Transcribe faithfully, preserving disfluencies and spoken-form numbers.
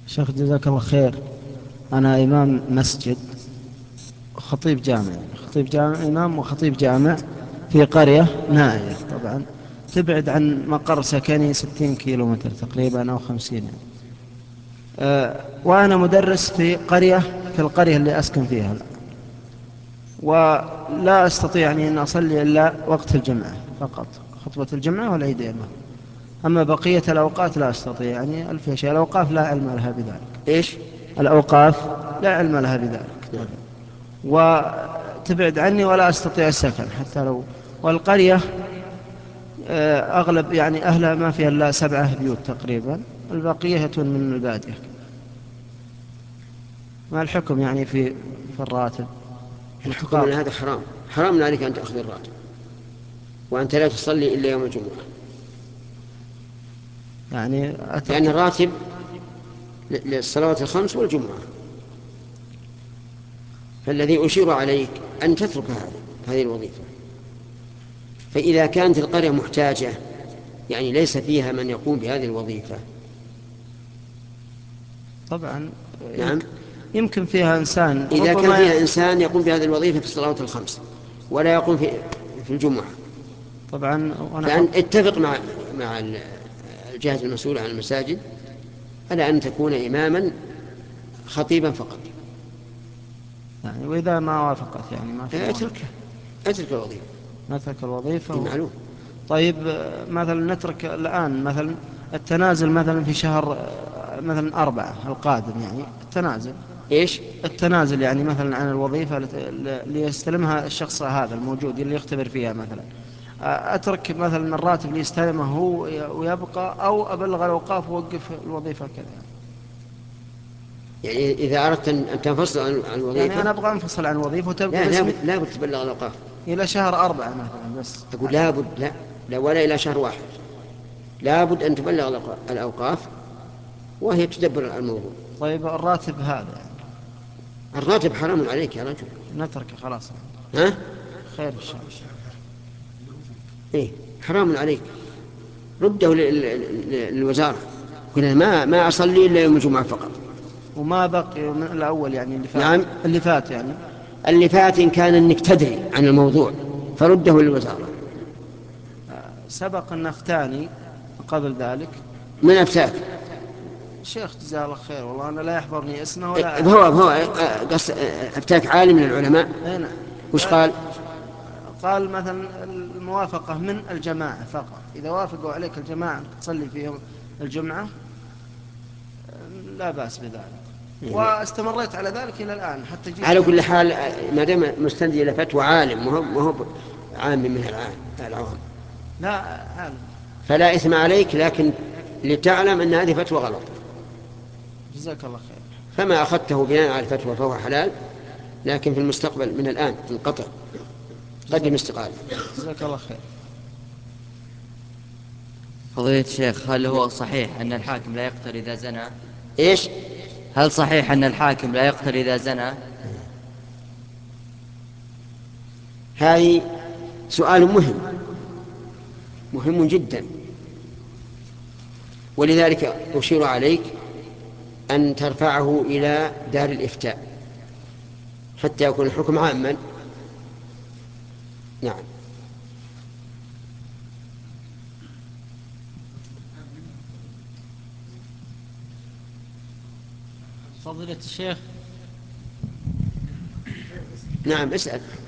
شيخ جزاك الله خير. أنا إمام مسجد، خطيب جامع، خطيب جامع إمام وخطيب جامع في قرية نائية طبعا، تبعد عن مقر سكني ستين كيلو متر تقريبا أو خمسين يعني. أه وأنا مدرس في قرية، في القرية اللي أسكن فيها الآن، ولا أستطيع يعني أن أصلي إلا وقت الجمعة فقط، خطبة الجمعة والعيدين. أما بقية الأوقات لا أستطيع، يعني ألف شيء. الأوقاف لا علم لها بذلك. إيش؟ الأوقاف لا علم لها بذلك. نعم. وتبعد عني ولا أستطيع السكن حتى لو. والقرية آه، أغلب يعني أهلها ما فيها إلا سبعة بيوت تقريبا، البقية من البادية. ما الحكم يعني في في الراتب؟ الحكم أن متقاطع هذا حرام، حرام عليك أن تأخذ الراتب، وأنت لا تصلي إلا يوم الجمعة، يعني لأن أترك. الراتب للصلوات الخمس والجمعة. فالذي أشير عليك أن تترك هذه هذه الوظيفة. فإذا كانت القرية محتاجة، يعني ليس فيها من يقوم بهذه الوظيفة. طبعا نعم. يمكن, يمكن فيها إنسان إذا كان ربما. فيها إنسان يقوم بهذه الوظيفة في الصلوات الخمس ولا يقوم في في الجمعة، طبعا وأنا فأن حط. اتفق مع مع الجهة المسؤولة عن المساجد على أن تكون إماما خطيبا فقط. يعني وإذا ما وافقت يعني ما في موافقة، اترك اترك الوظيفة. نترك الوظيفة و... معلوم. طيب آه، مثلا نترك الآن مثلا التنازل مثلا في شهر آه، مثلا أربعة القادم، يعني التنازل. إيش؟ التنازل يعني مثلا عن الوظيفة لت- اللي يستلمها الشخص هذا الموجود اللي يختبر فيها مثلا، آه، أترك مثلا الراتب اللي يستلمه هو ويبقى، أو أبلغ الأوقاف ووقف الوظيفة كذا يعني. يعني إذا أردت أن تنفصل عن عن يعني الوظيفة، أنا أبغى أنفصل عن وظيفة وتبقى لا باسمي لابد لابد تبلغ الأوقاف. إلى شهر أربعة مثلا بس. أقول لابد، لا لا، ولا إلى شهر واحد. لابد أن تبلغ الأوقا- الأوقاف وهي تدبر الموضوع. طيب الراتب هذا يعني الراتب حرام عليك يا رجل. نتركه خلاص. ها؟ خير إن شاء الله. إيه، حرام عليك. رده لل- لل- للوزارة. قل ما ما أصلي إلا يوم الجمعة فقط. وما بقي من الأول يعني اللي فات، نعم. اللي فات يعني. اللي فات إن كان أنك تدري عن الموضوع فرده للوزارة. سبق أن أفتاني قبل ذلك من أفتاك؟ شيخ جزاه الله خير، والله أنا لا يحضرني اسمه إيه، ولا. هو هو آه، قص- آه، أفتاك عالم من العلماء. أي نعم. وش قال؟ قال مثلا الموافقة من الجماعة فقط، إذا وافقوا عليك الجماعة أنك تصلي في يوم الجمعة لا بأس بذلك. إيه. واستمريت على ذلك إلى الآن حتى جيت على في كل رمضان. حال، آه، ما دام مستند إلى فتوى عالم، مو مو عام من العام العوام، لا عالم. فلا إثم عليك، لكن لتعلم أن هذه فتوى غلط. جزاك الله خير. فما أخذته بناء على الفتوى فهو حلال، لكن في المستقبل من الآن تنقطع، جزاك, قدم استقالة. جزاك الله خير. فضيلة الشيخ، هل هو صحيح أن الحاكم لا يقتل إذا زنى؟ إيش؟ هل صحيح أن الحاكم لا يقتل إذا زنى؟ هذه سؤال مهم، مهم جدا. ولذلك أشير عليك أن ترفعه إلى دار الإفتاء حتى يكون الحكم عاما. نعم. فضيلة الشيخ. نعم، اسأل.